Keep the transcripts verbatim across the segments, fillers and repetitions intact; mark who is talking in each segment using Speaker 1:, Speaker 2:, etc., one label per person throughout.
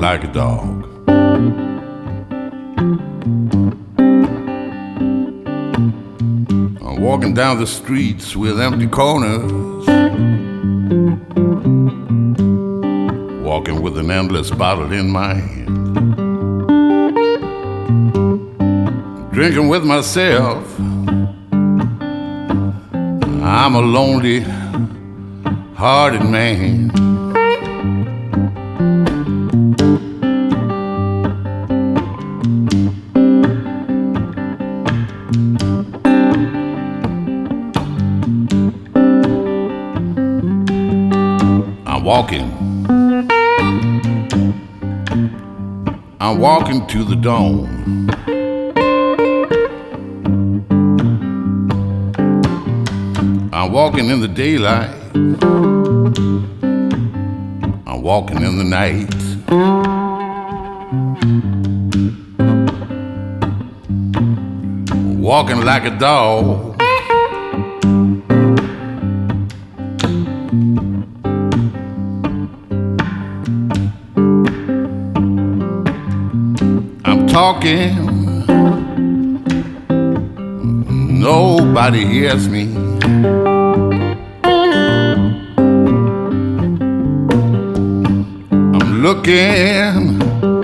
Speaker 1: like a dog. I'm walking down the streets with empty corners, walking with an endless bottle in my hand, drinking with myself. I'm a lonely hearted man. I'm walking, I'm walking to the dawn. I'm walking in the daylight, I'm walking in the night. Walking like a dog. I'm talking, nobody hears me. Looking,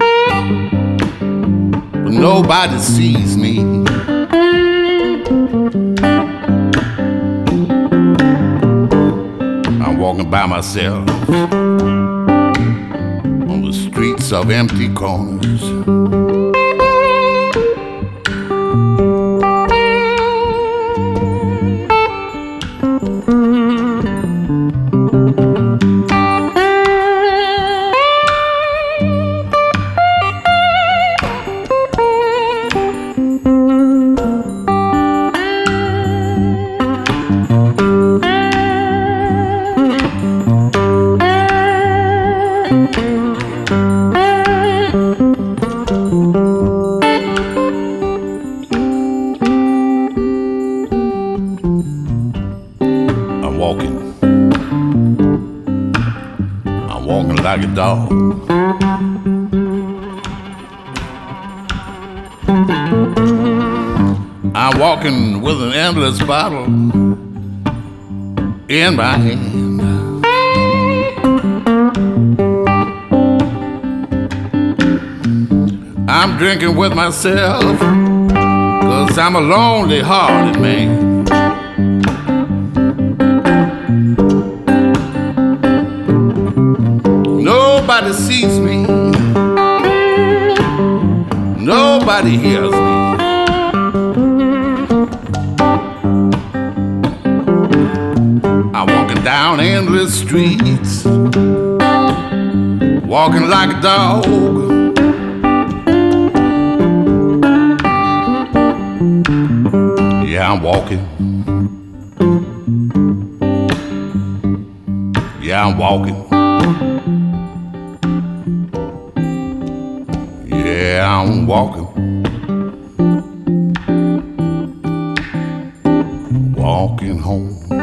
Speaker 1: but nobody sees me. I'm walking by myself on the streets of empty corners. I'm walking, I'm walking like a dog. I'm walking with an endless bottle in my hand. I'm drinking with myself, 'cause I'm a lonely hearted man. Nobody sees me, nobody hears me. I'm walking down endless streets, walking like a dog. Yeah, I'm walking. Yeah, I'm walking. Yeah, I'm walking. Walking home.